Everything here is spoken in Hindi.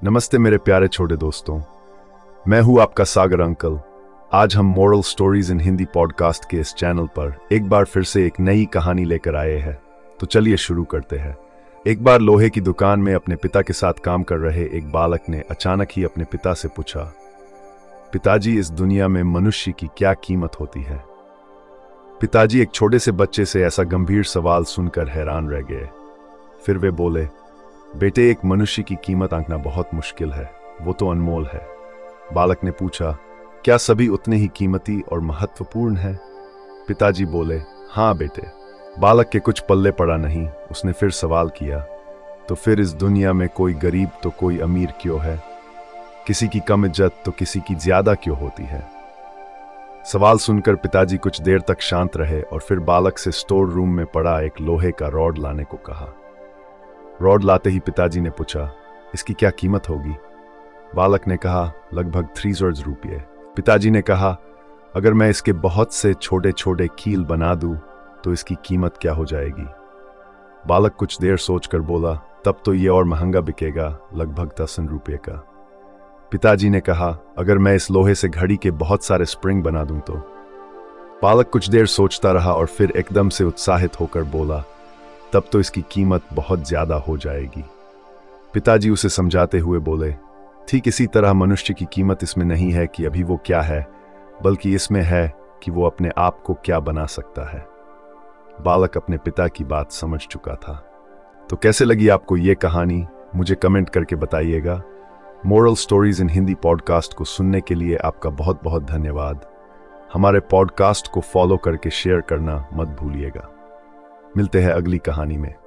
नमस्ते मेरे प्यारे छोटे दोस्तों, मैं हूं आपका सागर अंकल। आज हम moral stories in Hindi podcast के इस चैनल पर एक बार फिर से एक नई कहानी लेकर आए हैं। तो चलिए शुरू करते हैं। एक बार लोहे की दुकान में अपने पिता के साथ काम कर रहे एक बालक ने अचानक ही अपने पिता से पूछा, पिताजी, इस दुनिया में मनुष्य की क्या कीमत होती है? पिताजी एक छोटे से बच्चे से ऐसा गंभीर सवाल सुनकर हैरान रह गए। फिर वे बोले, बेटे, एक मनुष्य की कीमत आंकना बहुत मुश्किल है, वो तो अनमोल है। बालक ने पूछा, क्या सभी उतने ही कीमती और महत्वपूर्ण हैं? पिताजी बोले, हाँ बेटे। बालक के कुछ पल्ले पड़ा नहीं। उसने फिर सवाल किया, तो फिर इस दुनिया में कोई गरीब तो कोई अमीर क्यों है? किसी की कम इज्जत तो किसी की ज्यादा क्यों होती है? सवाल सुनकर पिताजी कुछ देर तक शांत रहे और फिर बालक से स्टोर रूम में पड़ा एक लोहे का रॉड लाने को कहा। रॉड लाते ही पिताजी ने पूछा, इसकी क्या कीमत होगी? बालक ने कहा, लगभग 300 रुपये। पिताजी ने कहा, अगर मैं इसके बहुत से छोटे छोटे कील बना दूं तो इसकी कीमत क्या हो जाएगी? बालक कुछ देर सोचकर बोला, तब तो ये और महंगा बिकेगा, लगभग 10 रुपये का। पिताजी ने कहा, अगर मैं इस लोहे से घड़ी के बहुत सारे स्प्रिंग बना दूं तो? बालक कुछ देर सोचता रहा और फिर एकदम से उत्साहित होकर बोला, तब तो इसकी कीमत बहुत ज्यादा हो जाएगी। पिताजी उसे समझाते हुए बोले, ठीक इसी तरह मनुष्य की कीमत इसमें नहीं है कि अभी वो क्या है, बल्कि इसमें है कि वो अपने आप को क्या बना सकता है। बालक अपने पिता की बात समझ चुका था। तो कैसे लगी आपको ये कहानी? मुझे कमेंट करके बताइएगा। Moral stories in Hindi podcast को सुनने के लिए आपका बहुत बहुत धन्यवाद। हमारे पॉडकास्ट को फॉलो करके शेयर करना मत भूलिएगा। मिलते हैं अगली कहानी में।